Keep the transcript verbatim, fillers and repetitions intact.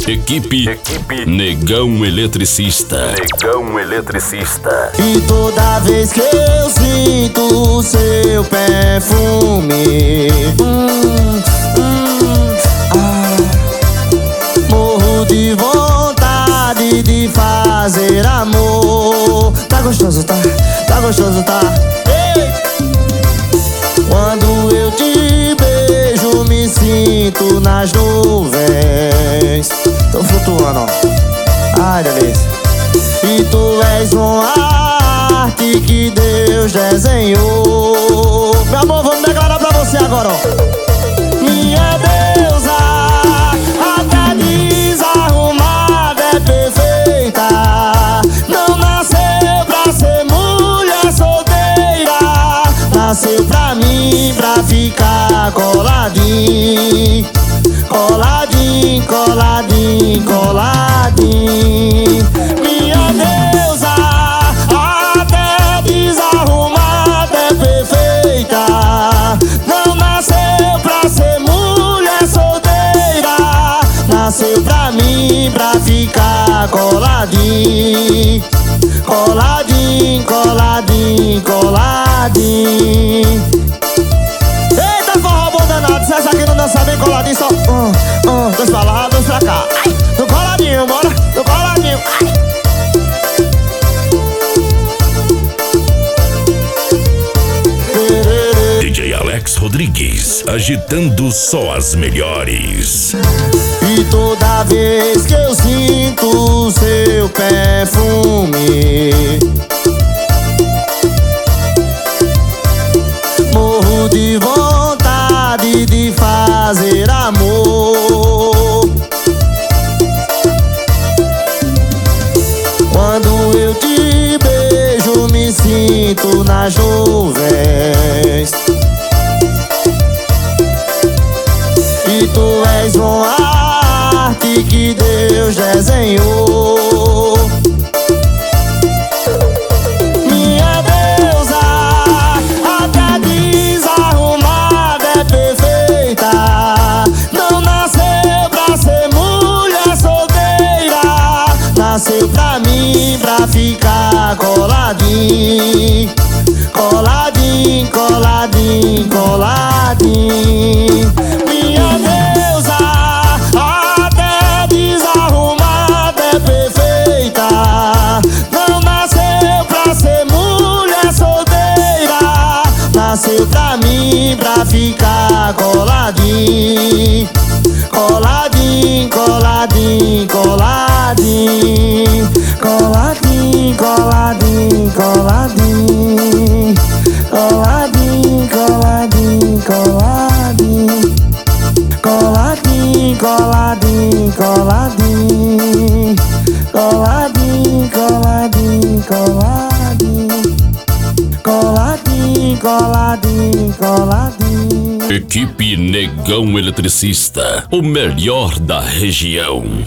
Equipe, Equipe Negão Eletricista. Negão Eletricista. E toda vez que eu sinto o seu perfume, hum, hum, ah, morro de vontade de fazer amor. Tá gostoso, tá? Tá gostoso, tá? Ei! Quando eu te beijo, me sinto nas nuvens. Tô flutuando, ó. Ai, delícia. E tu és uma arte que Deus desenhou. Meu amor, vamos declarar pra você agora, ó. Minha deusa, até desarrumada é perfeita. Não nasceu pra ser mulher solteira. Nasceu pra mim, pra ficar coladinho. Coladinho, coladinho, coladinho. Minha deusa, até desarrumada é perfeita. Não nasceu pra ser mulher solteira. Nasceu pra mim, pra ficar coladinho. Coladinho, coladinho, coladinho. Eita, forró bom danado. Se essa aqui não dança bem coladinho, só um, um, dois pra lá, dois pra cá. Ai, no coladinho, bora, no coladinho. Ai. D J Alex Rodrigues, agitando só as melhores. E toda vez que eu sinto o seu perfume, morro de vontade de fazer amor. Quando eu te beijo, me sinto nas nuvens. E tu és uma arte que Deus desenhou. Minha deusa, até desarrumada é perfeita. Não nasceu pra ser mulher solteira. Nasceu pra mim, pra ficar coladinho. Coladinho, coladinho, coladinho. Minha deusa, até desarrumada é perfeita. Não nasceu pra ser mulher solteira. Nasceu pra mim, pra ficar coladinho. Coladinho, coladinho, coladinho. Coladinho, coladinho, coladinho. Coladinho, coladinho, coladinho. Coladinho, coladinho, coladinho. Coladinho, coladinho, coladinho. Coladinho, coladinho, coladinho. Equipe Negão Eletricista, o melhor da região.